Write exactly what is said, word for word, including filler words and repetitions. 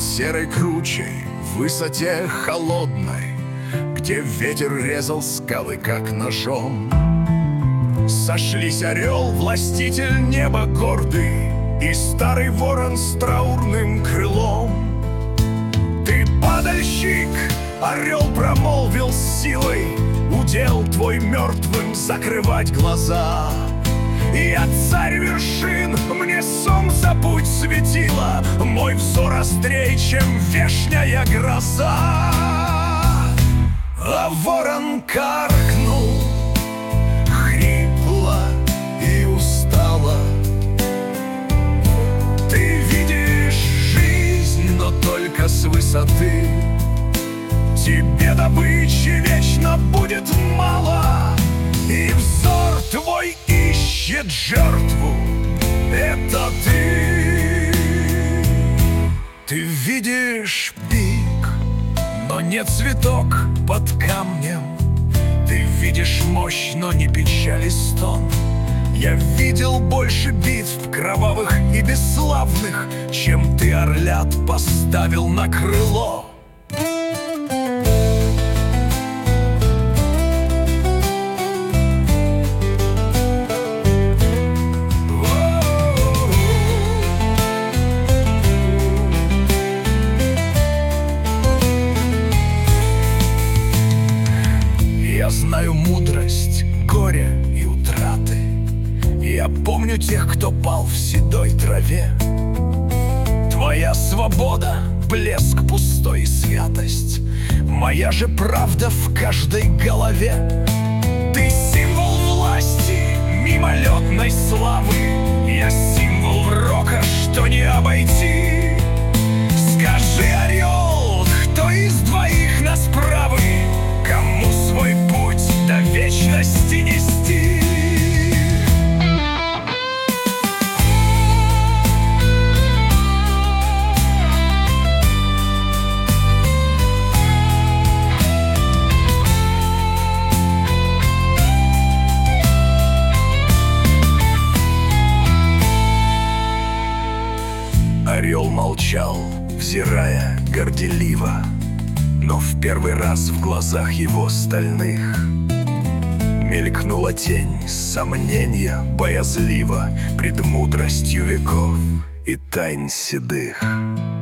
серой кручей, в высоте холодной, где ветер резал скалы, как ножом. Сошлись орел, властитель неба гордый, и старый ворон с траурным крылом. Ты падальщик, орел промолвил с силой, удел твой мертвым закрывать глаза. Я царь вершин, мне солнце путь светило, мой взор острей, чем вешняя гроза. А ворон каркнул хрипло и устало. Ты видишь жизнь, но только с высоты. Тебе добычи вечно будет мало, и взор твой ищет жертву. Это ты. Ты видишь пик, но не цветок под камнем. Ты видишь мощь, но не печаль и стон. Я видел больше битв кровавых и бесславных, чем ты, орлят, поставил на крыло. Я знаю мудрость горя и утраты. Я помню тех, кто пал в седой траве. Твоя свобода — блеск пустой и святость. Моя же правда в каждой голове. Ты символ власти, мимолетной славы. Я символ рока, что не обойти. Скажи, орел, кто из двоих нас правый? Кому свой путь до вечности нести? Орел молчал, взирая горделиво, но в первый раз в глазах его стальных мелькнула тень сомнения боязливо пред мудростью веков и тайн седых.